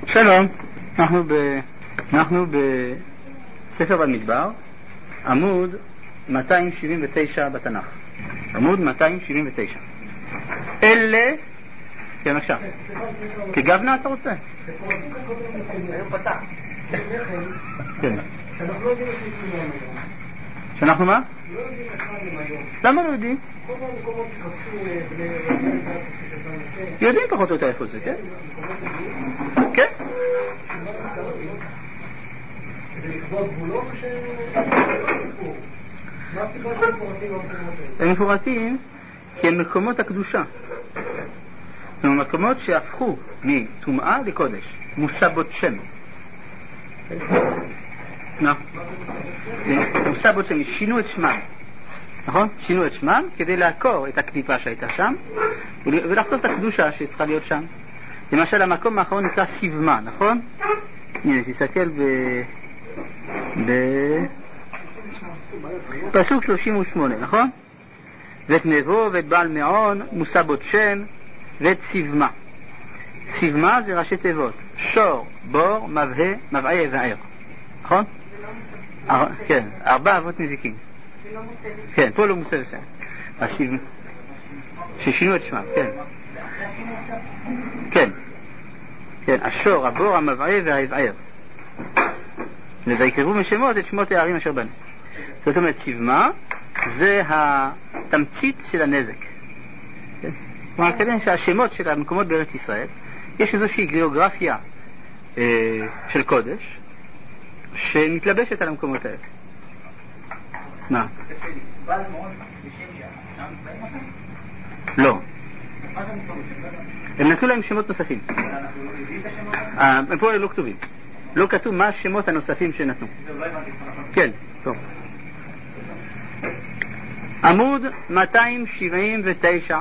שלום, אנחנו בספר במדבר, עמוד 279 בתנ"ך. עמוד 279. אלה, כן עכשיו, כגבנה אתה רוצה? היום פתח. כן. שאנחנו לא יודעים את זה היום. שאנחנו מה? לא יודעים אחד עם היום. למה לא יודעים? כל המקומות שחפשו בני יודעים פחות או יותר איפה זה, כן? כן. זה לקבוע גבולות או מה הסיבה שהם מפורטים במקומות האלה? הם מפורטים כי הם מקומות הקדושה. הם מקומות שהפכו מטומאה לקודש. מוסבות שם. מוסבות שם, שינו את שמם. נכון? שינו את שמם כדי לעקור את הקליפה שהייתה שם ולחשוף את הקדושה שצריכה להיות שם. למשל המקום האחרון נקרא סיבמה, נכון? הנה, תסתכל פסוק 38, נכון? ואת נבו ואת בעל מעון מוסבות שם ואת סיבמה. סיבמה זה ראשי תיבות שור, בור, מבעה וער, נכון? כן, 4 אבות נזיקים. כן, פה לא מוסב שם. ששינו את שמם, כן. כן. כן, השור, הבור, המבעה והער. ויקרבו משמות את שמות הערים אשר בנו. זאת אומרת, סיבמה זה התמצית של הנזק. כלומר, כדי שהשמות של המקומות בארץ ישראל, יש איזושהי גיאוגרפיה של קודש שמתלבשת על המקומות האלה. מה? לא. הם נתנו להם שמות נוספים. הם פה לא כתובים. לא כתוב מה השמות הנוספים שנתנו. כן, טוב. עמוד 279.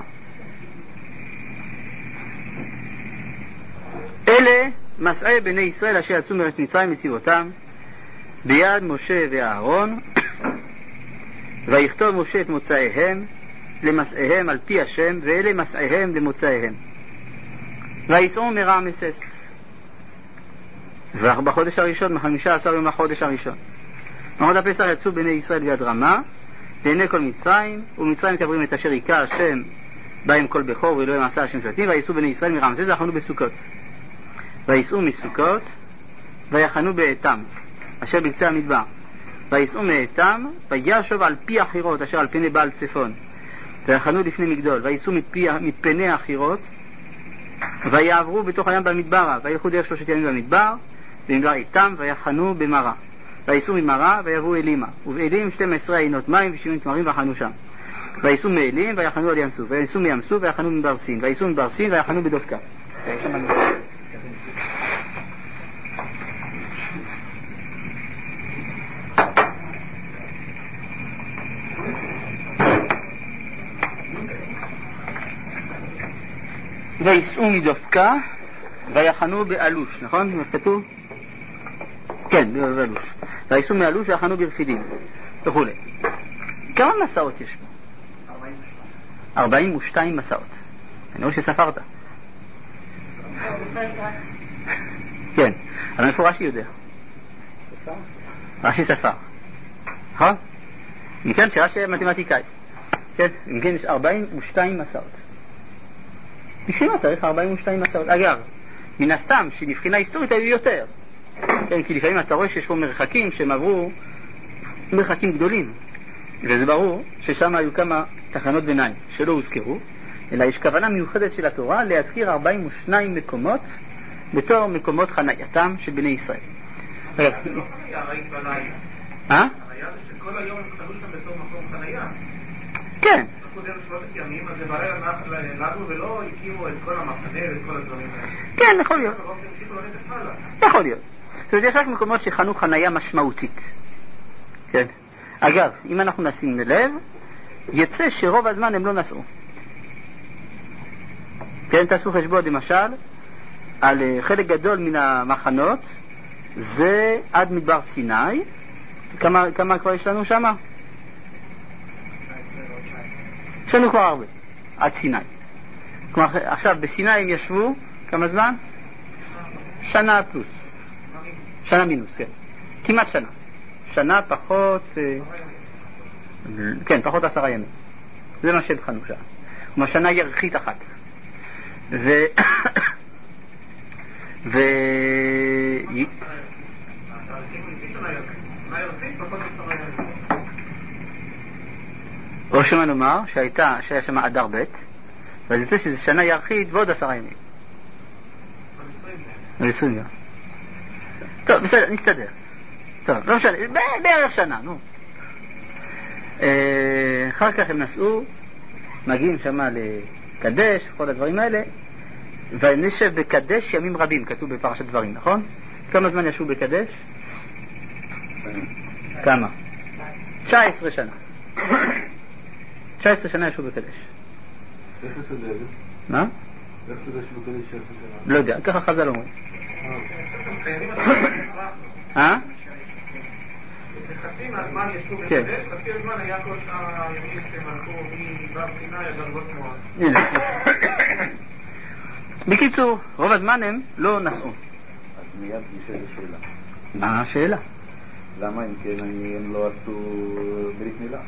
אלה מסעי בני ישראל אשר יצאו מארץ מצרים מצבאותם ביד משה ואהרון, ויכתוב משה את מוצאיהם למסעיהם על פי השם, ואלה מסעיהם למוצאיהם. ויצאו מרעמסס בחודש הראשון, 15 יום החודש הראשון. במועד הפסח יצאו בני ישראל ביד רמה לעיני כל מצרים, ומצרים קברים את אשר היכה השם בהם כל בכור ואלוהים עשה השם שבטים. ויצאו בני ישראל מרעמסס ויחנו בסוכות. ויצאו מסוכות ויחנו באתם אשר בקצה המדבר. ויצאו מאתם וישוב על פי החירות אשר על פני בעל צפון, ויחנו לפני מגדול. ויצאו מפני החירות ויעברו בתוך הים במדבר, וילכו דרך 3 ימים במדבר במדבר איתם, ויחנו במרה. ויצאו ממרה ויבואו אלימה, ובאלים 12 עינות מים ו70 תמרים ויחנו שם. ויצאו מאלים ויחנו על ים סוף. ויצאו מים סוף ויחנו מבר סין. ויצאו מבר סין ויחנו בדופקה. ויצאו מדופקה ויחנו באלוש, נכון? כתוב? כן, באלוש. ויצאו מאלוש ויחנו ברפידים וכו'. כמה מסעות יש פה? 42 מסעות. אני רואה שספרת. כן, אבל איפה רש"י יודע? רש"י ספר. נכון? מכאן שרש"י היה מתמטיקאי. כן, מכאן יש 42 מסעות. בשביל מה צריך 42 מסעות? אגב, מן הסתם שמבחינה היסטורית היו יותר. כן, כי לפעמים אתה רואה שיש פה מרחקים שהם עברו מרחקים גדולים, וזה ברור ששם היו כמה תחנות ביניים שלא הוזכרו, אלא יש כוונה מיוחדת של התורה להזכיר 42 מקומות בתור מקומות חנייתם של בני ישראל. היה ראית בלילה. היה זה שכל היום הם חנו שם בתור מקום חניה. כן. ימים, אז זה בלילה לנו ולא הקימו את כל המחנה ואת כל הדברים האלה. כן, יכול להיות. יכול להיות. זאת אומרת, יש רק מקומות שחנו חניה משמעותית. כן. אגב, אם אנחנו נשים לב, יצא שרוב הזמן הם לא נסעו. כן, תעשו חשבון למשל, על חלק גדול מן המחנות, זה עד מדבר סיני. כמה כבר יש לנו שם? יש לנו כבר הרבה, עד סיני. כלומר, עכשיו בסיני הם ישבו כמה זמן? שנה פלוס. שנה מינוס, כן. כמעט שנה. שנה פחות... כן, פחות 10 ימים. זה מה שבחנו שעה. כלומר, שנה ירחית אחת. או שמה נאמר שהיה שם אדר ב' ואז יוצא שזה שנה ירחית ועוד 10 ימים. 20 ימים. טוב, בסדר, נסתדר. טוב, לא משנה, בערך שנה, נו. אחר כך הם נסעו, מגיעים שמה לקדש, כל הדברים האלה, ונשב בקדש ימים רבים, כתוב בפרשת דברים, נכון? כמה זמן ישבו בקדש? כמה? 19 שנה. 19 שנה ישבו בקדש. איך זה סדר? מה? איך זה ישבו בקדש 19 שנה? לא יודע, ככה חז"ל אומרים. חצי מהזמן ישבו בקדש, חצי הזמן היה כל שאר הימים שהם הלכו מבר סיני עד ארבות מואב. בקיצור, רוב הזמן הם לא נסעו. אז מיד נשאלת שאלה. מה השאלה? למה אם כן הם לא עשו ברית מילה?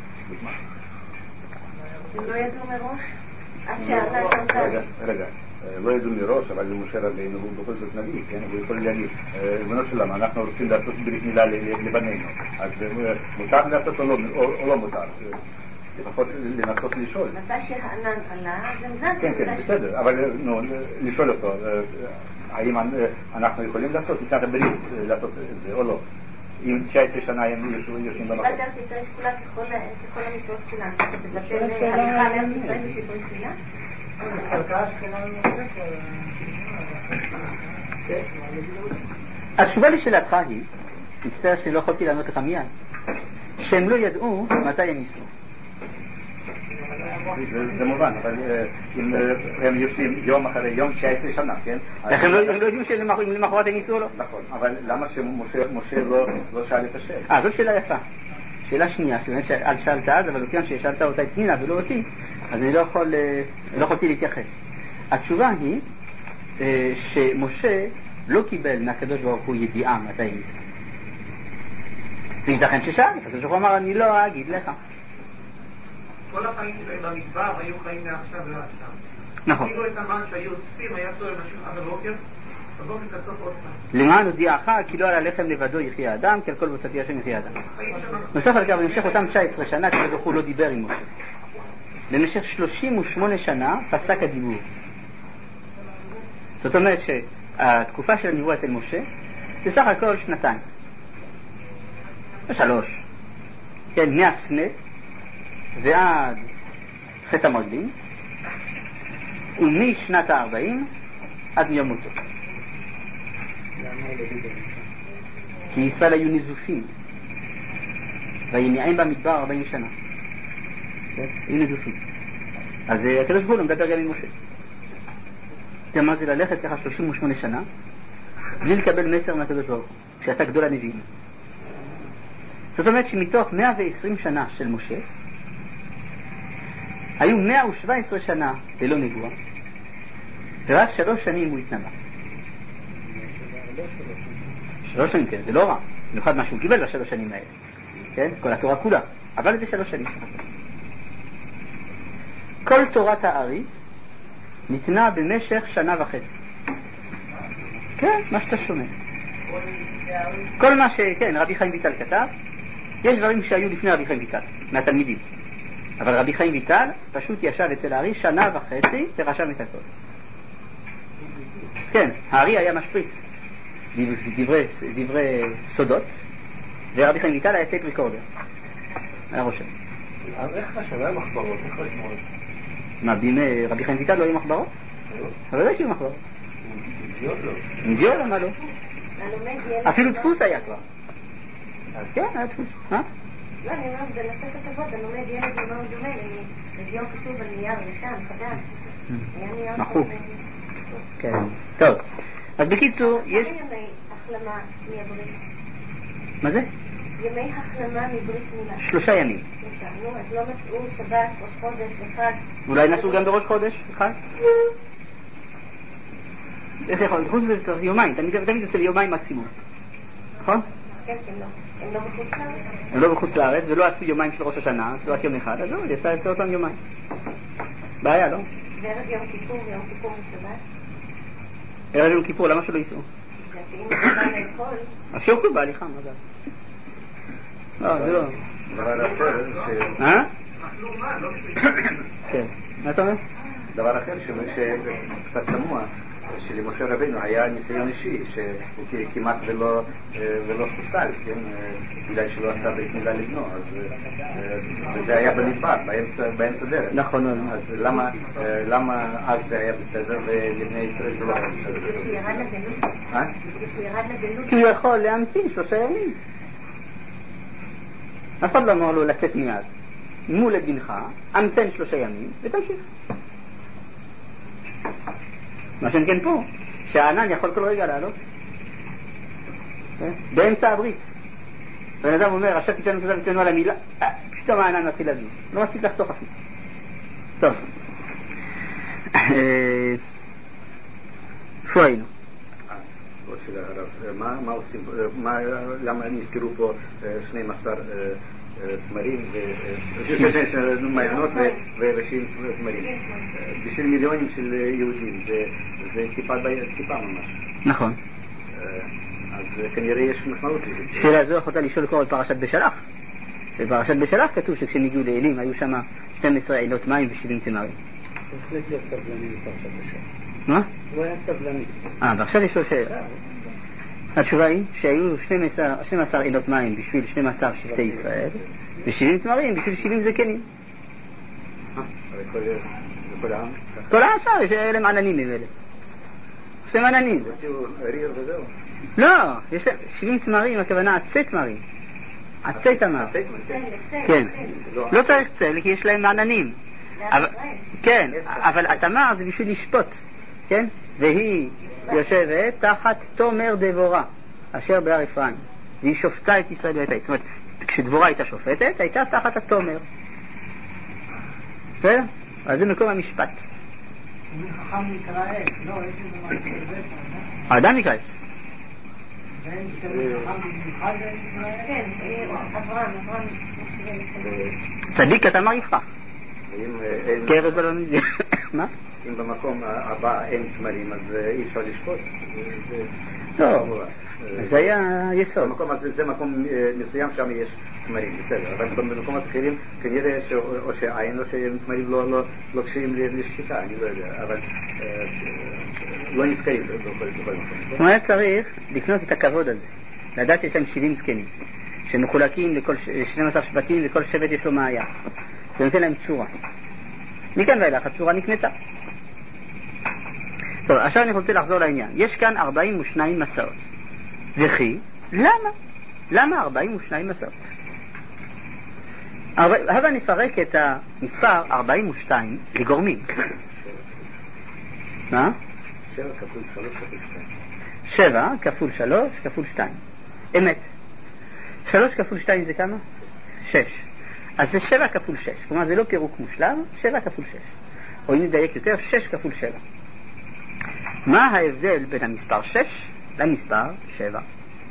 הם לא ידעו מראש? עד שעלה את אותה. רגע, לא ידעו מראש, אבל משה רבינו הוא בכל זאת נביא, כן? הוא יכול להגיד, בנו שלמה, אנחנו רוצים לעשות ברית מילה לבנינו, אז מותר לעשות או לא מותר? לפחות לנסות לשאול. מתי שהענן עלה, זה מזל. כן, כן, בסדר, אבל לשאול אותו, האם אנחנו יכולים לעשות מצד הברית לעשות את זה או לא? אם 19 שנה הם יושבים במקום. באת ארץ ישראל שקולה ככל המצוות שלנו. תבטל הלכה לארץ ישראל בשביל ברית מילה? התשובה לשאלתך היא, מצטער שלא יכולתי לענות לך מיד, שהם לא ידעו מתי הם ניסו. זה מובן, אבל אם הם יושבים יום אחרי יום 19 שנה, כן? איך הם לא יודעים שלמחרת הם ניסו או לא? נכון, אבל למה שמשה לא שאל את השאלה? זאת שאלה יפה. שאלה שנייה, שבאמת שאלת אז, אבל אותי ששאלת אותה את פנינה ולא אותי, אז אני לא יכולתי להתייחס. התשובה היא שמשה לא קיבל מהקדוש ברוך הוא ידיעה מתי הם ניסו. וייתכן ששאל, הקדוש ברוך הוא אמר, אני לא אגיד לך. כל החיים שלהם במדבר היו חיים מעכשיו לעכשיו. נכון. כאילו את המן שהיו אוספים, היה צוער משהו עד הבוקר, בבוקר כסוף עוד פעם. למען הודיעך, כי לא על הלחם לבדו יחיה האדם, כי על כל בצעתי השם יחיה האדם. נוסף על כך, במשך אותם 19 שנה, הקדוש ברוך הוא לא דיבר עם משה. במשך 38 שנה פסק הדיבור. זאת אומרת שהתקופה של הנבואה אצל משה, זה סך הכל 2 או 3. כן, מהסנה ועד חטא המרגלים, ומשנת ה-40 עד מיום מותו. כי ישראל היו נזופים והיו במדבר 40 שנה. היו נזופים. אז הקדוש ברוך הוא מדבר גם עם משה. זה מה זה ללכת ככה 38 שנה בלי לקבל מסר מהקדוש ברוך הוא, כשאתה גדול הנביאים. זאת אומרת שמתוך 120 שנה של משה היו 117 שנה ללא נבואה, ורק 3 שנים הוא התנבא. 3 שנים, כן, זה לא רע. במיוחד מה שהוא קיבל ב3 שנים האלה. כן? כל התורה כולה. אבל זה 3 שנים. כל תורת הארי ניתנה במשך 1.5 שנה. כן, מה שאתה שומע. כל מה כן, רבי חיים ויטל כתב, יש דברים שהיו לפני רבי חיים ויטל, מהתלמידים. אבל רבי חיים ויטל פשוט ישב אצל הארי 1.5 שנה ורשם את הכל. כן, הארי היה משפריץ דברי סודות, ורבי חיים ויטל היה טייפ ריקורדר. היה רושם. איך חשב? היה מחברות, איך חשמות? מה, בימי רבי חיים ויטל לא היו מחברות? אבל לא היו מחברות. עם דיו? מה לא? אפילו דפוס היה כבר. כן, היה דפוס. מה? לא, אני אומרת, בנושא כתבות, אני לומד ילד מאוד דומה, לדיון כתוב על נייר ישן, חדש. היה נייר מחוק. כן, טוב. אז בקיצור, יש... כמה ימי החלמה מהברית? מה זה? ימי החלמה מברית מילה. 3 ימים. 3, נו, אז לא מצאו שבת, ראש חודש, אחד. אולי נסעו גם בראש חודש, אחד? איך יכול? חוץ מזה צריך יומיים, תמיד יוצא ליומיים מקסימום. נכון? כן, לא. הם לא בחוץ לארץ? הם לא בחוץ לארץ, ולא עשו יומיים של ראש השנה, עשו רק יום אחד, אז לא, יצא אותם יומיים. בעיה, לא? וערב יום כיפור בשבת? ערב יום כיפור, למה שלא ייסעו? שאם הוא בא לאכול... אז שיאכלו בהליכה, מה זה? לא, זה לא. דבר אחר אכלו מה? לא כן. מה אתה אומר? דבר אחר שקצת תמוה, שלמשה רבינו היה ניסיון אישי, שהוא כמעט ולא חוסל, כן? בגלל שלא עשה ברית מילה לבנו, וזה היה במדבר, באמצע דרך. נכון. אז למה אז זה היה בסדר ולבני ישראל זה לא היה בסדר? הוא ירד לגלות. כי הוא יכול להמתין 3 ימים. אף אחד לא אמר לו לצאת מיד. מול לבנך, המתן 3 ימים, ותמשיך. מה שאני כן פה, שהענן יכול כל רגע לעלות. באמצע הברית. בן אדם אומר, עכשיו תשאלנו תודה וצאנו על המילה, פתאום הענן מתחיל לזוז. לא מספיק לחתוך אפילו. טוב. איפה היינו? עוד שאלה הרב, מה עושים, למה נזכרו פה 12 תמרים מעיינות וראשים תמרים? בשביל מיליונים של יהודים, זה טיפה ממש. נכון. אז כנראה יש משמעות לזה. שאלה זו יכולת לשאול כבר על פרשת בשלח. בפרשת בשלח כתוב שכשהם הגיעו לאלים היו שם 12 עינות מים ו70 תמרים. בהחלט להיות סבלני בפרשת בשלח. מה? הוא היה סבלני. ועכשיו יש לו שאלה. התשובה היא שהיו 12 עינות מים בשביל 12 שבטי ישראל ו70 תמרים בשביל 70 זקנים. כל העם? כל השאר יש להם עננים ממילא. יש להם עננים. ריר וזהו. לא, יש להם 70 תמרים, הכוונה עצי תמרים. עצי תמר. כן. לא צריך צל כי יש להם עננים. כן, אבל התמר זה בשביל לשפוט. כן? והיא יושבת תחת תומר דבורה אשר בהר אפרים, והיא שופטה את ישראל ואת העץ. זאת אומרת, כשדבורה הייתה שופטת הייתה תחת התומר. בסדר? אז זה מקום המשפט. חכם נקרא עץ, לא, עץ זה מה שזה. האדם נקרא עץ. ואין שתמיד חכם במיוחד נקרא עץ? כן, אברהם צדיק התמר יפרח. כרס בלון. מה? אם במקום הבא אין תמרים אז אי אפשר לשפוט. לא, זה היה יסוד. זה מקום מסוים שם יש תמרים, בסדר, אבל במקומות אחרים כנראה או שעין או שתמרים לא קשיים לשקיטה, אני לא יודע, אבל לא נזכרים בכל מקום. הוא היה צריך לקנות את הכבוד הזה, לדעת שיש שם 70 זקנים שמחולקים לכל 12 שבטים וכל שבט יש לו מעיה, זה נותן להם צורה. מכאן ואילך הצורה נקנתה. טוב, עכשיו אני רוצה לחזור לעניין. יש כאן 42 מסעות. וכי, למה? למה 42 מסעות? הבה נפרק את המספר 42 לגורמים. מה? 7 כפול 3 כפול 2. 7 כפול 3 כפול 2. אמת. 3 כפול 2 זה כמה? 6. אז זה 7 כפול 6. כלומר זה לא פירוק מושלם, 7 כפול 6. או אם נדייק יותר, 6 כפול 7. מה ההבדל בין המספר 6 למספר 7?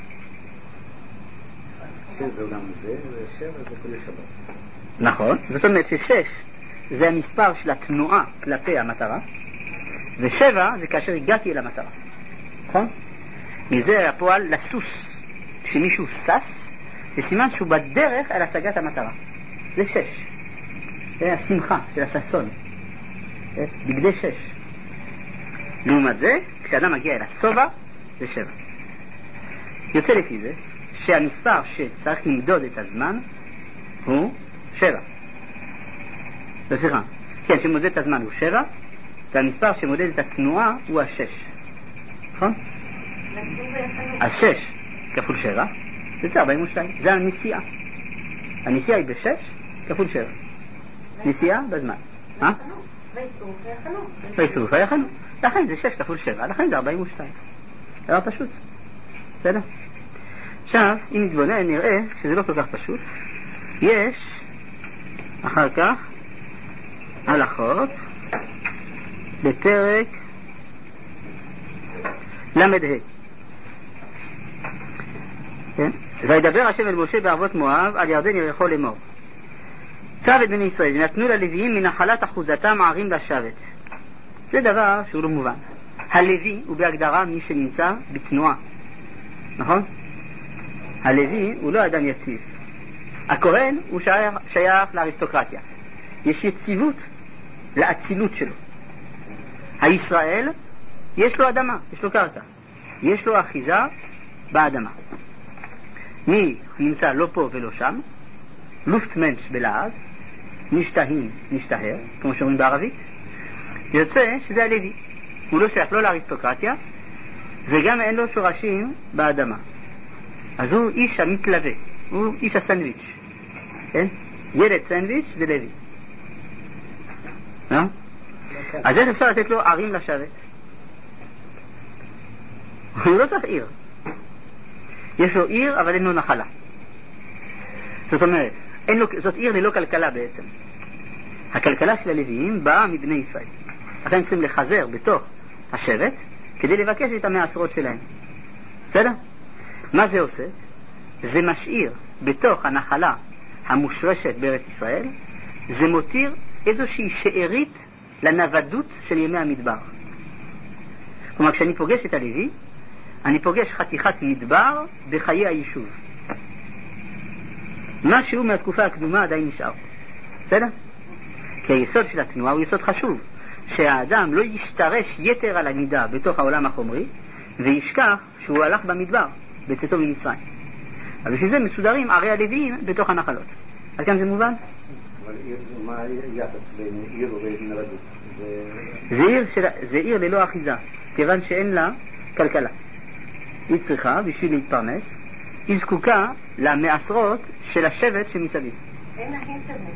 6 זה גם זה, ו7 זה כולי שבת. נכון, זאת אומרת ש6 זה המספר של התנועה כלפי המטרה, ו7 זה כאשר הגעתי אל המטרה. נכון? מזה הפועל לסוס. כשמישהו סס, זה סימן שהוא בדרך אל השגת המטרה. זה 6. זה השמחה של הששון. בגדי 6. לעומת זה, כשאדם מגיע אל הסובה, זה 7. יוצא לפי זה, שהמספר שצריך למדוד את הזמן, הוא 7. סליחה. כן, שמודד את הזמן הוא 7, והמספר שמודד את התנועה הוא 6. נכון? אז 6 כפול 7, זה 42. זה הנסיעה. הנסיעה היא ב6 כפול 7. נסיעה בזמן. מה? ויסוף היחנו. לכן זה 6 כפול 7, לכן זה 42. דבר פשוט. בסדר? עכשיו, אם נתבונן, נראה שזה לא כל כך פשוט. יש אחר כך הלכות בפרק למד ה'. כן? וידבר השם אל משה בערבות מואב על ירדן יריחו לאמור. צו את בני ישראל ונתנו ללוויים מנחלת אחוזתם ערים לשבת. זה דבר שהוא לא מובן. הלוי הוא בהגדרה מי שנמצא בתנועה, נכון? הלוי הוא לא אדם יציב. הכהן הוא שייך לאריסטוקרטיה. יש יציבות לאצילות שלו. הישראל יש לו אדמה, יש לו קרקע, יש לו אחיזה באדמה. מי נמצא לא פה ולא שם, לופטמנש בלעז, נשתהים נשתהר, כמו שאומרים בערבית, יוצא שזה הלוי. הוא לא שייך לא לאריסטוקרטיה וגם אין לו שורשים באדמה. אז הוא איש המתלווה, הוא איש הסנדוויץ', כן? ילד סנדוויץ' זה לוי. אז איך אפשר לתת לו ערים לשבת? הוא לא צריך עיר. יש לו עיר אבל אין לו נחלה. זאת אומרת, זאת עיר ללא כלכלה בעצם. הכלכלה של הלוויים באה מבני ישראל. לכן צריכים לחזר בתוך השבט כדי לבקש את המעשרות שלהם. בסדר? מה זה עושה? זה משאיר בתוך הנחלה המושרשת בארץ ישראל, זה מותיר איזושהי שארית לנוודות של ימי המדבר. כלומר, כשאני פוגש את הלוי, אני פוגש חתיכת מדבר בחיי היישוב. משהו מהתקופה הקדומה עדיין נשאר. בסדר? כי היסוד של התנועה הוא יסוד חשוב. שהאדם לא ישתרש יתר על המידה בתוך העולם החומרי, וישכח שהוא הלך במדבר, בצאתו ממצרים. אבל בשביל זה מסודרים ערי הלוויים בתוך הנחלות. עד כאן זה מובן? אבל מה היחס בין עיר ובין נוודות? זה עיר ללא אחיזה, כיוון שאין לה כלכלה. היא צריכה, בשביל להתפרנס, היא זקוקה למעשרות של השבט שמסביב. אין לה אינטרנט.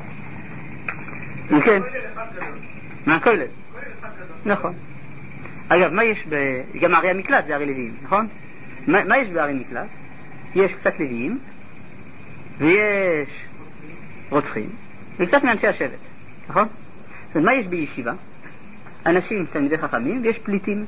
כן. מהכולל. נכון. אגב, מה יש גם ערי המקלט זה ערי לוויים, נכון? מה יש בערי מקלט? יש קצת לוויים ויש רוצחים וקצת מאנשי השבט, נכון? זאת אומרת, מה יש בישיבה? אנשים תלמידי חכמים ויש פליטים.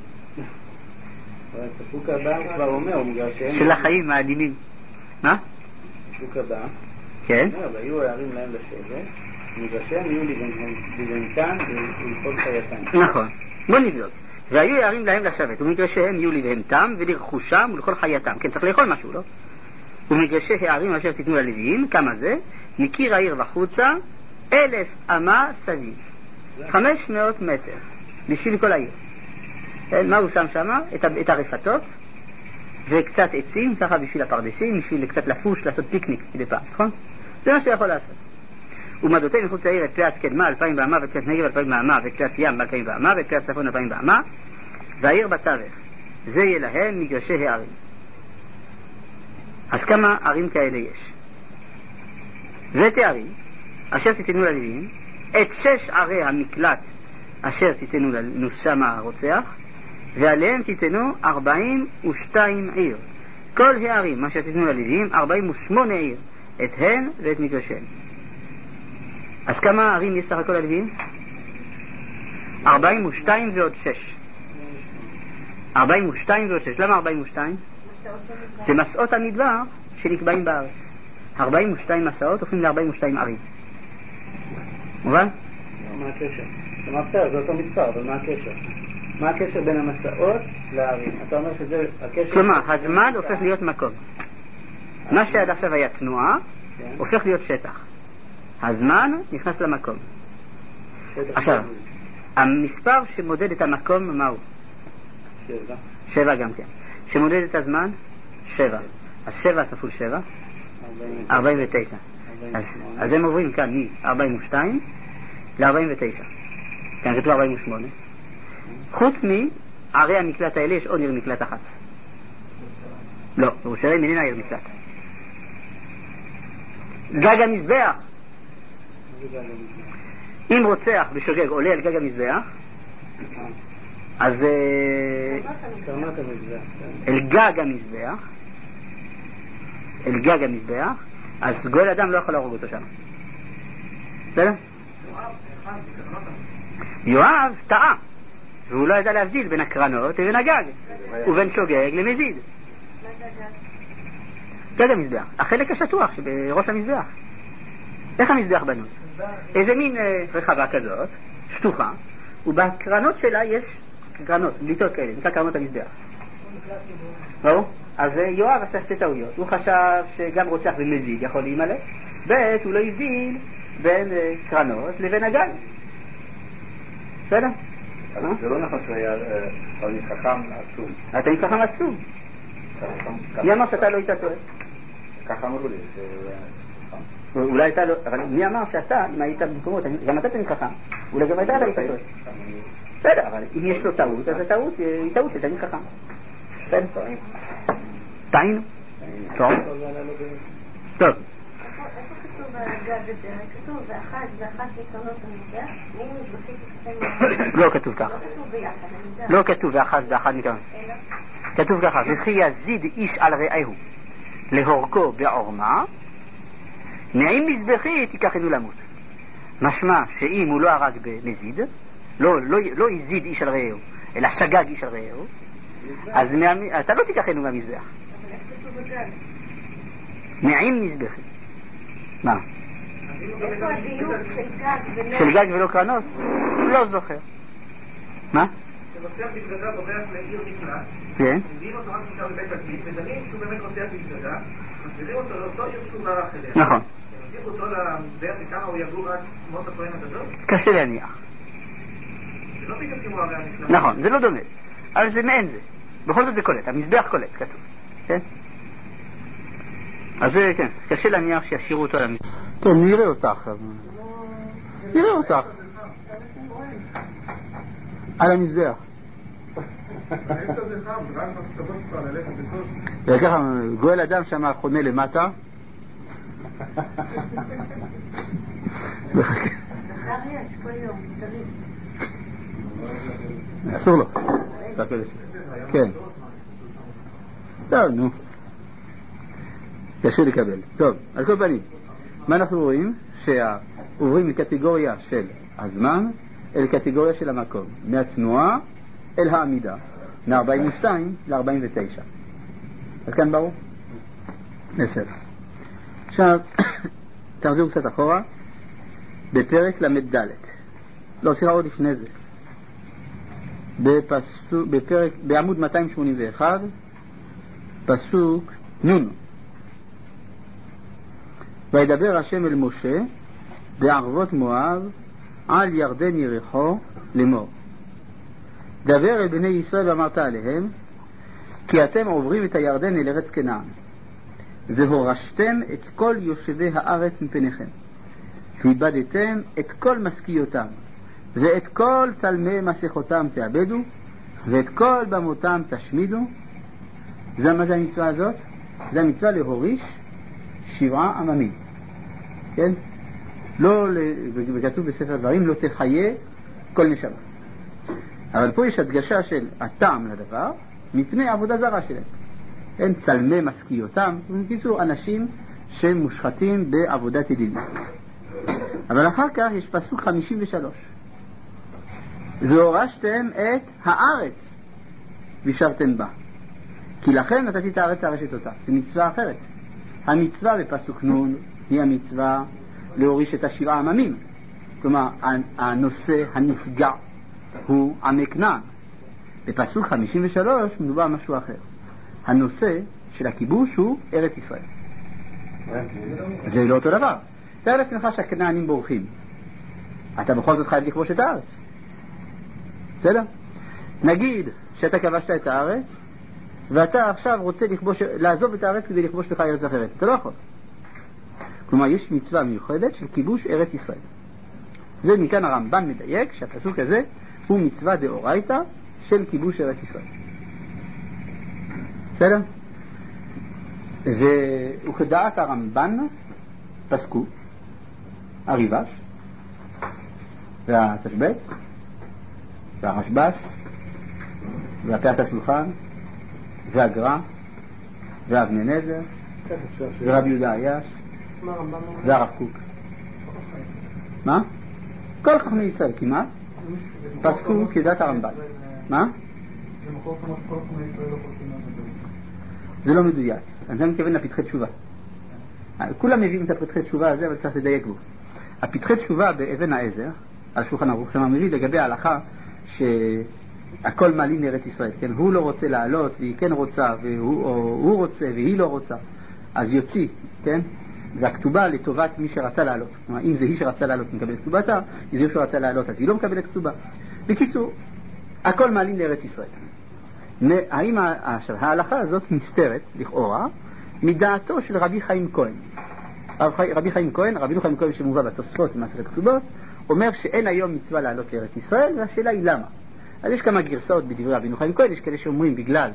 הפסוק הבא הוא כבר אומר, של החיים האלימים. מה? הפסוק הבא. כן. והיו הערים להם לשבת, ומגרשיהם יהיו לבהמתם ולכל חייתם. נכון. בוא נבדוק. והיו הערים להם לשבת, ומגרשיהם יהיו לבהמתם ולרכושם ולכל חייתם. כן, צריך לאכול משהו, לא? ומגרשי הערים אשר תיתנו ללוויים, כמה זה? מקיר העיר וחוצה 1,000 אמה סביב. 500 מטר. בשביל כל העיר. מה הוא שם שם? את הרפתות וקצת עצים, ככה בשביל הפרדסים, בשביל קצת לפוש, לעשות פיקניק מדי פעם, נכון? זה מה שיכול לעשות. ומדותי מחוץ לעיר את פלעת קדמה 2,000 באמה, ואת פלעת נגב 2,000 באמה, ואת פלעת ים 2,000 באמה, ואת פלעת צפון 2,000 באמה, והעיר בתווך. זה יהיה להם מגרשי הערים. אז כמה ערים כאלה יש? ותארים אשר תיתנו ללוויים את 6 ערי המקלט אשר תיתנו לנושם הרוצח, ועליהם תיתנו 42 עיר. כל הערים אשר תיתנו ללוויים 48 עיר, את הן ואת מגרשיהם. אז כמה ערים יש סך הכל ללוויים? 42 ועוד 6. 42 ועוד 6. למה 42? זה מסעות המדבר שנקבעים בארץ. 42 מסעות הופכים ל-42 ערים. מובן? מה הקשר? זה אותו מספר, אבל מה הקשר? מה הקשר בין המסעות לערים? אתה אומר שזה הקשר... כלומר, הזמן הופך להיות מקום. מה שעד עכשיו היה תנועה, הופך להיות שטח. הזמן נכנס למקום. עכשיו, המספר שמודד את המקום, מהו? 7. 7 גם כן. שמודד את הזמן? 7. אז 7 כפול 7? 49. אז הם עוברים כאן מ-42 ל-49. כאן כתוב 48. חוץ מערי המקלט האלה יש עוד עיר מקלט אחת. לא, ירושלים איננה עיר מקלט. גג המזבח. אם רוצח ושוגג עולה על גג המזבח, אז אל גג המזבח, אז גואל אדם לא יכול להרוג אותו שם. בסדר? יואב טעה. והוא לא ידע להבדיל בין הקרנות לבין הגג, ובין שוגג למזיד. גג המזבח, החלק השטוח שבראש המזבח. איך המזבח בנוי? איזה מין רחבה כזאת, שטוחה, ובקרנות שלה יש קרנות, בליטות כאלה, נקרא קרנות המזבח. ראו? אז יואב עשה שתי טעויות. הוא חשב שגם רוצח ומזיד יכול להימלא, ב' הוא לא הבדיל בין קרנות לבין הגג. בסדר? זה לא נכון שהיה תלמיד חכם עצום. התלמיד חכם עצום. מי אמר שאתה לא היית טועה? ככה אמרו לי. אולי אתה לא, אבל מי אמר שאתה, אם היית במקומות, גם אתה תלמיד חכם, אולי גם אתה לא היית טועה. בסדר, אבל אם יש לו טעות, אז הטעות היא טעות של תלמיד חכם. בסדר? טעינו. טוב. טוב. איפה כתוב הגג הזה? כתוב ואחת מקרנות המזבח, מי מזבחית אצלנו? לא כתוב כך. לא כתוב ביחד. לא כתוב ואחת מקרנות. כתוב ככה, וכי יזיד איש על רעהו להורגו בעורמה, נעים מזבחית ייקחנו למות. משמע שאם הוא לא הרג במזיד, לא יזיד איש על רעהו, אלא שגג איש על רעהו, אז אתה לא תיקחנו מהמזבח. אבל איך כתוב הגג? נעים מזבחית. מה? איפה הדיוק של גג ולא קרנות? לא זוכר. מה? שרוצח בגדה בורח לעיר מקלט, כן. מביאים אותו רק נשאר בבית הדין, ודנים שהוא באמת רוצח בגדה, מסבירים אותו לאותו עיר שהוא ברח אליה. נכון. הם מסבירים אותו למזבח וכמה הוא יגור עד מות הכהן הגדול? קשה להניח. זה לא בדיוק כמו הרי המקלט. נכון, זה לא דומה. אבל זה מעין זה. בכל זאת זה קולט, המזבח קולט, כתוב. כן? אז זה, כן, קשה להניח שישירו אותו על המזבח. טוב, נראה אותך. נראה אותך. על המזבח. וככה, גואל אדם שם חונה למטה. מחר יש, כל יום, תמיד. אסור לו. כן. טוב, נו. קשה לקבל. טוב, על כל פנים, מה אנחנו רואים? שעוברים מקטגוריה של הזמן אל קטגוריה של המקום, מהתנועה אל העמידה, מ-42 ל-49. אז כאן ברור? בסדר. עכשיו, תחזירו קצת אחורה, בפרק למד ד'. לא, סליחה עוד לפני זה. בעמוד 281, פסוק נון. וידבר השם אל משה בערבות מואב על ירדן יריחו לאמור. דבר אל בני ישראל ואמרת עליהם, כי אתם עוברים את הירדן אל ארץ כנען, והורשתם את כל יושבי הארץ מפניכם, ואיבדתם את כל משכיותם, ואת כל צלמי מסכותם תאבדו, ואת כל במותם תשמידו. מה זה המצווה הזאת? זה המצווה להוריש 7 עממים. כן? לא, וכתוב בספר דברים, לא תחיה כל נשמה. אבל פה יש הדגשה של הטעם לדבר, מפני עבודה זרה שלהם. הם צלמי משכיותם, בקיצור, אנשים שמושחתים בעבודת ידידים. אבל אחר כך יש פסוק 53. והורשתם את הארץ וישבתם בה, כי לכם נתתי את הארץ להרשת אותה. זו מצווה אחרת. המצווה בפסוק נון היא המצווה להוריש את 7 עממים. כלומר, הנושא הנפגע הוא עמי כנען. בפסוק 53 מדובר על משהו אחר. הנושא של הכיבוש הוא ארץ ישראל. זה לא אותו דבר. תאר לעצמך שהכנענים בורחים. אתה בכל זאת חייב לכבוש את הארץ. בסדר? נגיד שאתה כבשת את הארץ, ואתה עכשיו רוצה לעזוב את הארץ כדי לכבוש לך ארץ אחרת. אתה לא יכול. כלומר, יש מצווה מיוחדת של כיבוש ארץ ישראל. זה מכאן הרמב"ן מדייק שהפסוק הזה הוא מצווה דאורייתא של כיבוש ארץ ישראל. בסדר? וכדעת הרמב"ן פסקו הריב"ש והתשבץ והרשב"ש והפאת השולחן והגר"א ואבני נזר ורבי יהודה עייש והרב קוק. מה? כל חכמי ישראל כמעט פסקו כדעת הרמב"ן. מה? זה לא מדויק. אני מתכוון לפתחי תשובה. כולם מביאים את הפתחי תשובה הזה, אבל צריך לדייק בו. הפתחי תשובה באבן העזר, על שולחן ערוך, שם מביא לגבי ההלכה שהכל מעלים לארץ ישראל. כן? הוא לא רוצה לעלות והיא כן רוצה, והוא רוצה והיא לא רוצה. אז יוציא, כן? והכתובה לטובת מי שרצה לעלות. כלומר, אם זה היא שרצה לעלות מקבלת כתובתה, אם זה שרצה לעלות אז היא לא מקבלת כתובה. בקיצור, הכל מעלים לארץ ישראל. האם ההלכה הזאת נסתרת, לכאורה, מדעתו של רבי חיים כהן. רבי חיים כהן שמובא בתוספות במסכת כתובות, אומר שאין היום מצווה לעלות לארץ ישראל, והשאלה היא למה. אז יש כמה גרסאות בדברי רבינו חיים כהן, יש כאלה שאומרים בגלל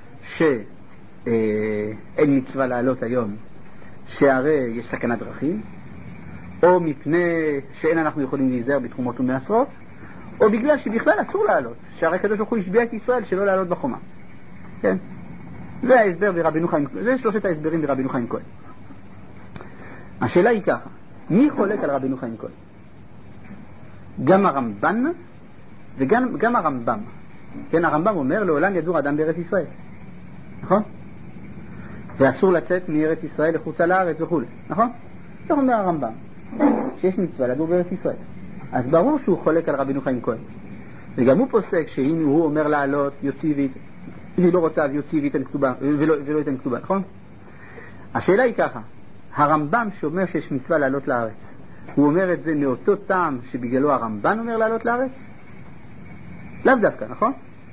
שאין מצווה לעלות היום, שהרי יש סכנת דרכים, או מפני שאין אנחנו יכולים להיזהר בתרומות ומעשרות, או בגלל שבכלל אסור לעלות, שהרי הקדוש ברוך הוא השביע את ישראל שלא לעלות בחומה. כן? זה ההסבר ברבינו חיים כהן. זה שלושת ההסברים ברבינו חיים כהן. השאלה היא ככה, מי חולק על רבינו חיים כהן? גם הרמב"ן וגם הרמב"ם. כן, הרמב"ם אומר לעולם ידור אדם בארץ ישראל. נכון? ואסור לצאת מארץ ישראל לחוצה לארץ וכו'. נכון? זה אומר הרמב"ם, שיש מצווה לדור בארץ ישראל. אז ברור שהוא חולק על רבינו חיים כהן. וגם הוא פוסק שאם הוא אומר לעלות יוציא וית, אם היא לא רוצה אז יוציא וייתן כתובה ולא ייתן כתובה, נכון? השאלה היא ככה, הרמב"ם שאומר שיש מצווה לעלות לארץ, הוא אומר את זה מאותו טעם שבגללו הרמב"ן אומר לעלות לארץ? לאו דווקא, נכון?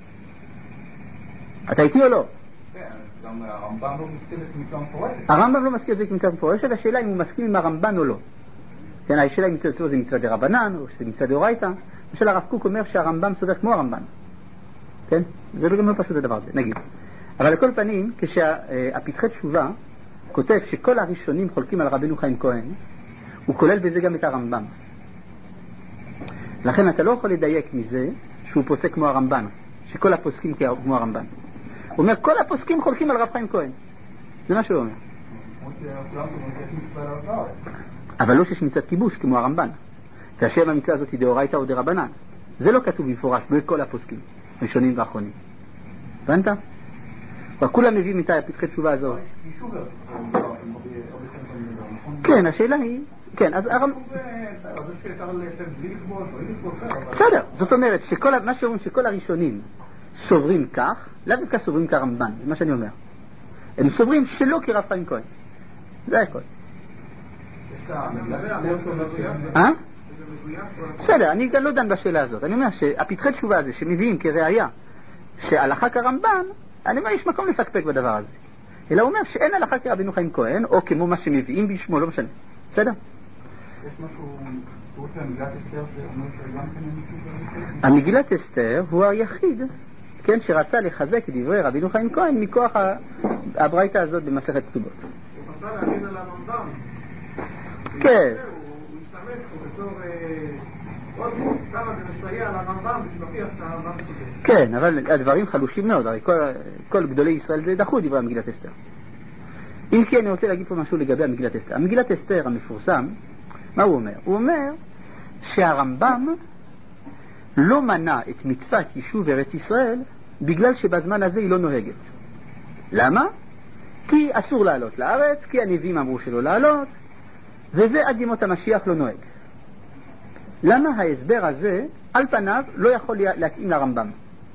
אתה איתי או לא? כן, גם הרמב"ם לא מסכים את מצווה מפורשת. הרמב"ם לא מסכים את זה כמצווה מפורשת, השאלה אם הוא מסכים עם הרמב"ן או לא. כן, השאלה אם מצווה זה מצווה דרבנן או שזה מצווה דאורייתא. למשל הרב קוק אומר שהרמב"ם סובר כמו הרמב"ן. כן? זה לא גם לא פשוט הדבר הזה, נגיד. אבל לכל פנים, כשהפתחי תשובה כותב שכל הראשונים חולקים על רבינו חיים כהן, הוא כולל בזה גם את הרמב"ם. לכן אתה לא יכול לדייק מזה שהוא פוסק כמו הרמב"ן, שכל הפוסקים כמו הרמב"ן. הוא אומר, כל הפוסקים חולקים על רב חיים כהן. זה מה שהוא אומר. אבל לא שיש מצוות כיבוש כמו הרמב"ן. כאשר המצווה הזאת היא דאורייתא או דרבנן. זה לא כתוב במפורש בכל הפוסקים, ראשונים ואחרונים. הבנת? וכולם מביאים איתה הפתחי תשובה הזאת. כן, השאלה היא, כן, אז בסדר, זאת אומרת מה שאומרים שכל הראשונים סוברים כך, לאו דווקא סוברים כרמב"ן, זה מה שאני אומר. הם סוברים שלא כרב חיים כהן. זה הכל. בסדר, אני גם לא דן בשאלה הזאת. אני אומר שהפתחי תשובה הזה שמביאים כראיה שהלכה כרמב"ן, אני אומר יש מקום לפקפק בדבר הזה. אלא הוא אומר שאין הלכה כרבינו חיים כהן, או כמו מה שמביאים בשמו, לא משנה. בסדר? יש משהו, מגילת אסתר שאומר שגם כן אין המגילת אסתר הוא היחיד, כן, שרצה לחזק את דברי רבינו חיים כהן מכוח הברייתא הזאת במסכת כתובות. הוא רצה להגיד על הרמב"ם. כן. הוא השתמש פה בתור עוד כמה זה מסייע לרמב"ם ושמפיח את הרמב"ם כזה. כן, אבל הדברים חלושים מאוד, הרי כל גדולי ישראל זה דחו דברי המגילת אסתר. אם כי אני רוצה להגיד פה משהו לגבי המגילת אסתר. המגילת אסתר המפורסם, מה הוא אומר? הוא אומר שהרמב"ם לא מנע את מצוות יישוב ארץ ישראל בגלל שבזמן הזה היא לא נוהגת. למה? כי אסור לעלות לארץ, כי הנביאים אמרו שלא לעלות, וזה עד ימות המשיח לא נוהג. למה ההסבר הזה על פניו לא יכול להתאים לרמב"ם?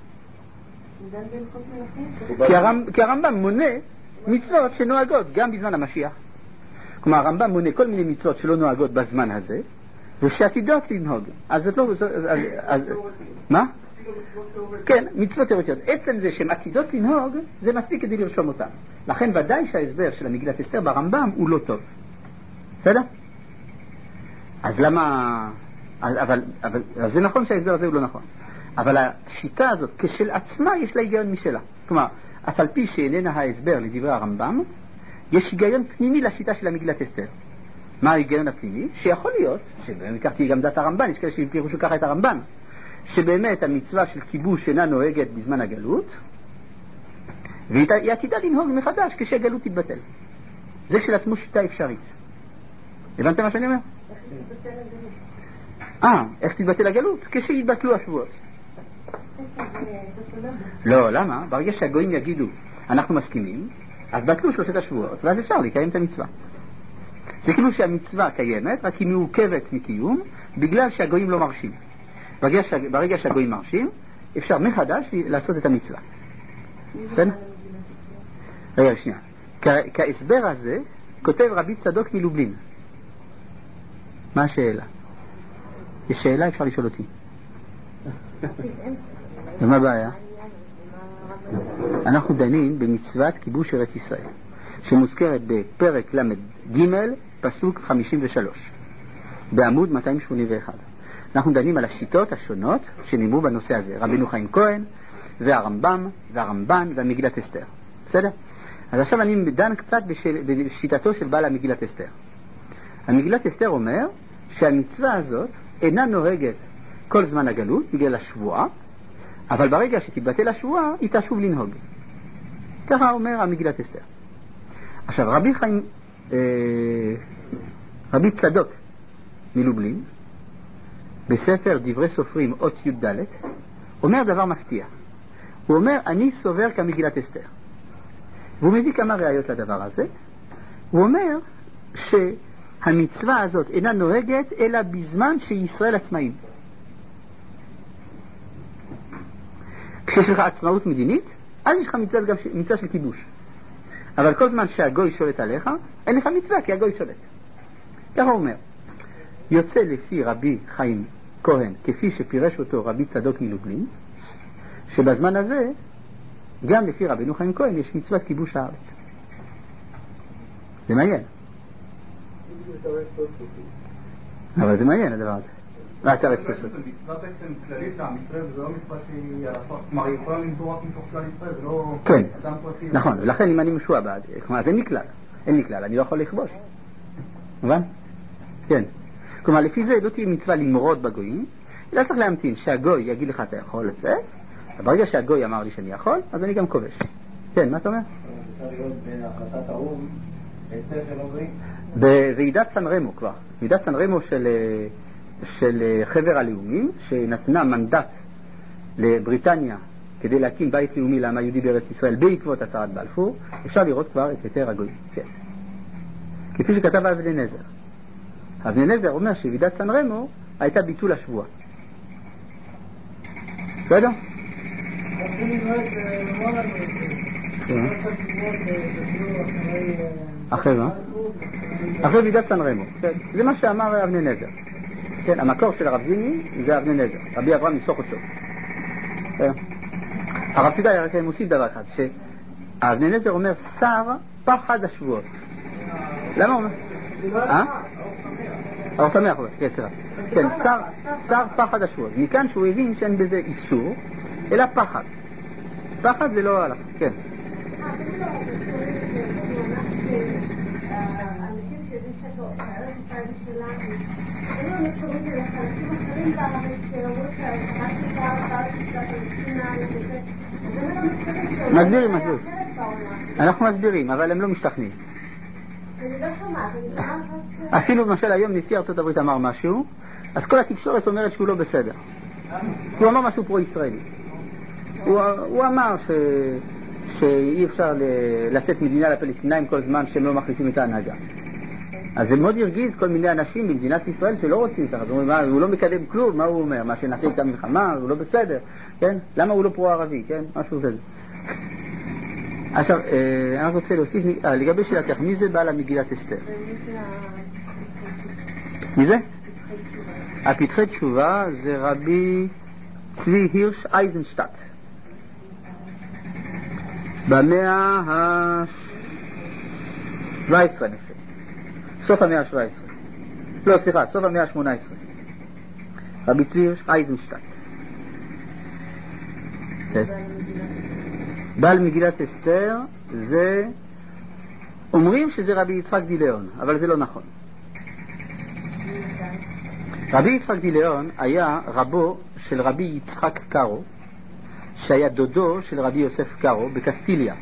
כי הרמב"ם מונה מצוות שנוהגות גם בזמן המשיח. כלומר הרמב"ם מונה כל מיני מצוות שלא נוהגות בזמן הזה ושעתידות לנהוג. אז זה לא... מה? כן, מצוות תיאורטיות. עצם זה שהן עתידות לנהוג זה מספיק כדי לרשום אותן. לכן ודאי שההסבר של המגילת אסתר ברמב"ם הוא לא טוב. בסדר? אז למה... אבל זה נכון שההסבר הזה הוא לא נכון. אבל השיטה הזאת כשל עצמה יש לה היגיון משלה. כלומר, אף על פי שאיננה ההסבר לדברי הרמב"ם, יש היגיון פנימי לשיטה של המגילת אסתר. מה ההיגיון הפנימי? שיכול להיות, שבקחתי גם דעת הרמב"ן, יש כאלה שפירושו ככה את הרמב"ן, שבאמת המצווה של כיבוש אינה נוהגת בזמן הגלות, והיא עתידה לנהוג מחדש כשהגלות תתבטל. זה כשלעצמו שיטה אפשרית. הבנתם מה שאני אומר? איך תתבטל הגלות? כשיתבטלו השבועות. לא, למה? ברגע שהגויים יגידו אנחנו מסכימים, אז בטלו 3 השבועות, ואז אפשר לקיים את המצווה. זה כאילו שהמצווה קיימת, רק היא מעוכבת מקיום, בגלל שהגויים לא מרשים. ברגע שהגויים מרשים, אפשר מחדש לעשות את המצווה. בסדר? רגע, שנייה. כהסבר הזה, כותב רבי צדוק מלובלין. מה השאלה? יש שאלה, אפשר לשאול אותי. ומה הבעיה? אנחנו דנים במצוות כיבוש ארץ ישראל, שמוזכרת בפרק ל"ג, פסוק 53, בעמוד 281. אנחנו דנים על השיטות השונות שנאמרו בנושא הזה, רבינו חיים כהן והרמב"ם והרמב"ן והמגילת אסתר. בסדר? אז עכשיו אני דן קצת בשיטתו של בעל המגילת אסתר. המגילת אסתר אומר שהמצווה הזאת אינה נוהגת כל זמן הגלות בגלל השבועה, אבל ברגע שתתבטל השבועה היא תשוב לנהוג. ככה אומר המגילת אסתר. עכשיו רבי צדוק מלובלין בספר דברי סופרים אות י"ד אומר דבר מפתיע. הוא אומר אני סובר כמגילת אסתר, והוא מביא כמה ראיות לדבר הזה. הוא אומר שהמצווה הזאת אינה נוהגת אלא בזמן שישראל עצמאים. כשיש לך עצמאות מדינית, אז יש לך מצווה של כיבוש. אבל כל זמן שהגוי שולט עליך, אין לך מצווה כי הגוי שולט. ככה הוא אומר. יוצא לפי רבי חיים כהן, כפי שפירש אותו רבי צדוק מלובלין, שבזמן הזה, גם לפי רבינו חיים כהן, יש מצוות כיבוש הארץ. זה מעניין. אבל זה מעניין הדבר הזה. רק ארץ סוסות. זה מצווה בעצם כללית לעם ישראל, וזה לא מצווה שהיא כלומר, היא יכולה לנבור רק מתוך כלל ישראל, זה לא אדם פרטי. נכון, ולכן אם אני משועבד, כלומר, אז אין לי כלל, אני לא יכול לכבוש. מובן? כן. כלומר, לפי זה לא תהיה מצווה למרוד בגויים, אלא צריך להמתין שהגוי יגיד לך אתה יכול לצאת, וברגע שהגוי אמר לי שאני יכול, אז אני גם כובש. כן, מה אתה אומר? אפשר להיות בהחלטת האו"ם, היצר של הגויים? בוועידת סן רמו כבר. ועידת סן רמו של חבר הלאומים, שנתנה מנדט לבריטניה כדי להקים בית לאומי לעם היהודי בארץ ישראל בעקבות הצהרת בלפור, אפשר לראות כבר את היתר הגויים. כן. כפי שכתב אבני נזר. אבני נזר אומר שוועידת סן רמו הייתה ביטול השבועה. בסדר? אחרי מה? אחרי ועידת סן רמו. זה מה שאמר אבני נזר. כן, המקור של הרב זיני זה אבני נזר, רבי אברהם מסוכותסו. הרב סידה רק מוסיף דבר אחד, שאבני נזר אומר שר פחד השבועות. למה הוא אומר? הרב שמח, כן, סליחה. כן, שר פחד השבועות. מכאן שהוא הבין שאין בזה איסור, אלא פחד. פחד זה לא הלך, כן. מסבירים. אנחנו מסבירים, אבל הם לא משתכנעים. אפילו למשל היום נשיא ארצות הברית אמר משהו, אז כל התקשורת אומרת שהוא לא בסדר. הוא אמר משהו פרו-ישראלי. הוא אמר שאי אפשר לתת מדינה לפלסטינאים כל זמן שהם לא מחליפים את ההנהגה. אז זה מאוד ירגיז כל מיני אנשים במדינת ישראל שלא רוצים ככה. הוא לא מקדם כלום, מה הוא אומר? מה שנעשה איתה מלחמה, הוא לא בסדר, כן? למה הוא לא פרו-ערבי, כן? משהו כזה. עכשיו, אני רוצה להוסיף לגבי שאלתך, מי זה בעל המגילת אסתר? מי זה? הפתחי תשובה זה רבי צבי הירש אייזנשטט. במאה ה-17 נפל. סוף המאה ה-17. לא, סליחה, סוף המאה ה-18. רבי צבי הירש אייזנשטט. בעל מגילת אסתר זה, אומרים שזה רבי יצחק דילאון, אבל זה לא נכון. רבי יצחק דילאון היה רבו של רבי יצחק קארו, שהיה דודו של רבי יוסף קארו בקסטיליה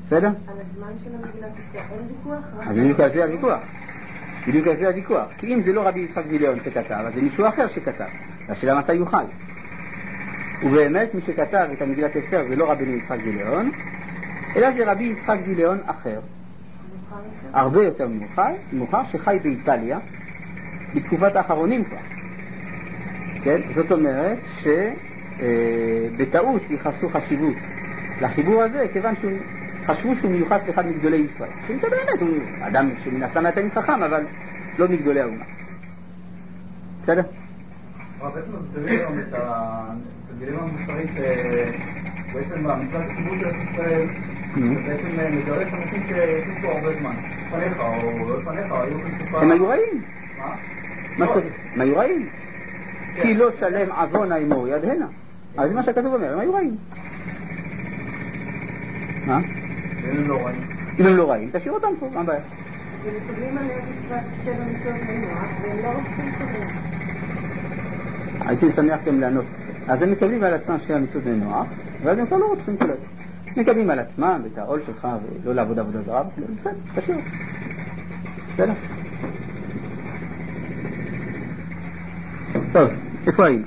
בסדר? על הזמן של המגילת אסתר אין ויכוח? אז בדיוק על זה הוויכוח. בדיוק על זה הוויכוח. כי אם זה לא רבי יצחק גילאון שכתב, אז זה מישהו אחר שכתב. השאלה מתי יוכל. ובאמת מי שכתב את המגילת אסתר זה לא רבי יצחק גילאון, אלא זה רבי יצחק גילאון אחר. הרבה יותר מאוחר, שחי באיטליה, בתקופת האחרונים כבר. כן? זאת אומרת שבטעות ייחסו חשיבות לחיבור הזה, כיוון שחשבו שהוא מיוחס לאחד מגדולי ישראל. שזה באמת, הוא אדם שמן הסתם היה תלמיד חכם, אבל לא מגדולי האומה. בסדר? אבל בעצם מסבירים היום את הגלים המוסרית, בעצם במצוות הציבור של ישראל, בעצם מגרש אנשים שיושבים פה הרבה זמן. פניך או לא פניך, היו חשופה... הם היו רעים. מה? מה שאתה... הם היו רעים. כי לא שלם עוון האמור יד הנה. אז זה מה שהכתוב אומר, הם היו רעים. מה? אם הם לא רעים. אם הם לא רעים, תשאיר אותם פה, מה הבעיה? הם מקבלים עליהם מצוות 7 מצוות מנוח, והם לא רוצים קודם. הייתי שמח גם לענות. אז הם מקבלים על עצמם 7 מצוות מנוח, ואז הם כבר לא רוצים כולל. מקבלים על עצמם את העול שלך ולא לעבוד עבודה זרה, בסדר, תשאיר. בסדר? טוב, איפה היינו?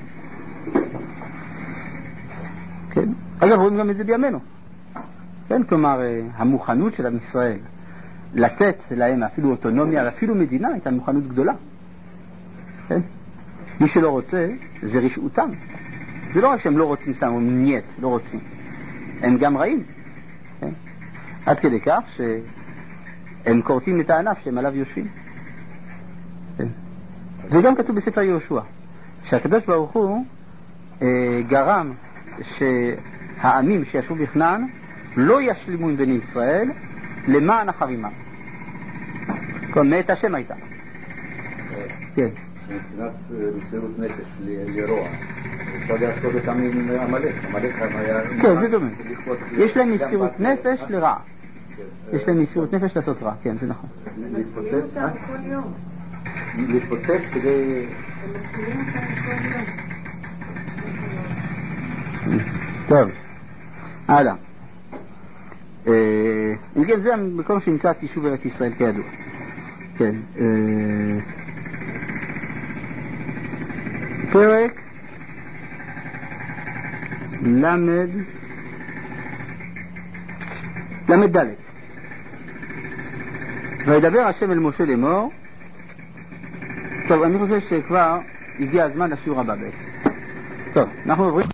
כן. אגב, רואים גם את זה בימינו. כן, כלומר, המוכנות של עם ישראל לתת להם אפילו אוטונומיה ואפילו מדינה הייתה מוכנות גדולה. כן? מי שלא רוצה, זה רשעותם. זה לא רק שהם לא רוצים סתם, הם נייט, לא רוצים. הם גם רעים. כן? עד כדי כך שהם קורטים את הענף שהם עליו יושבים. כן? זה גם כתוב בספר יהושע. שהקדוש ברוך הוא גרם שהעמים שישבו בכנען לא ישלימו עם בני ישראל למען החרימה. מאת השם הייתה. כן. מבחינת מסירות נפש לרוע. אפשר לעשות אותם עם עמלק. עמלק היה... כן, זה דומה. יש להם מסירות נפש לרע. יש להם מסירות נפש לעשות רע. כן, זה נכון. להתפוצץ? להתפוצץ כדי... טוב, הלאה. אם כן, זה המקום שנמצא את יישוב ארץ ישראל כידוע. כן. פרק למד ד'. וידבר השם אל משה לאמור. טוב, אני חושב שכבר הגיע הזמן לשיעור הבא בעצם. טוב, אנחנו עוברים